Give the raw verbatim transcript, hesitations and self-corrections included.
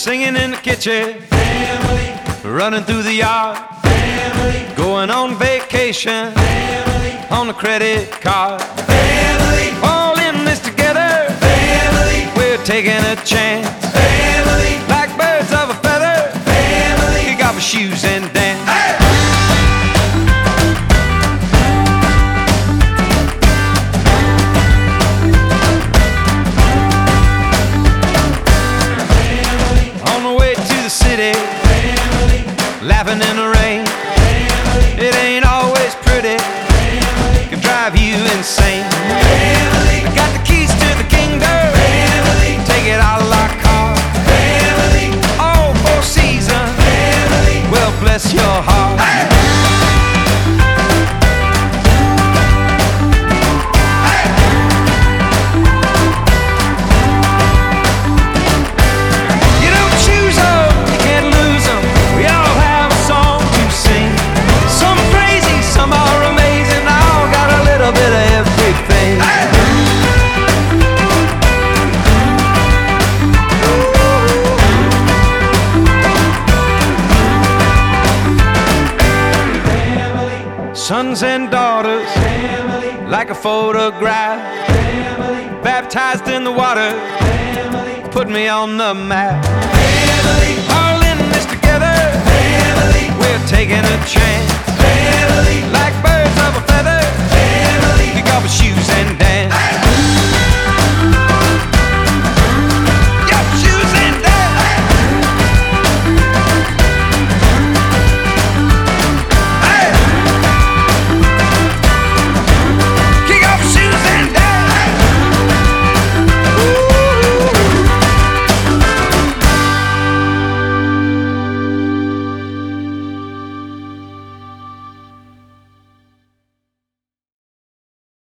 singing in the kitchen, family. Running through the yard, family. Going on vacation, family. On a credit card, family. All in this together, family. We're taking a chance, family. Like birds of a feather, family. Kick off our shoes and dance. Hey! City, family. Laughing in the rain, family. It ain't always pretty, family. Can drive you insane, family. I got the keys to the kingdom, family. Take it out like car, family. All four seasons, family. Well, bless your heart. Hey! Sons and daughters, family. Like a photograph, family. Baptized in the water, family. Put me on the map, family.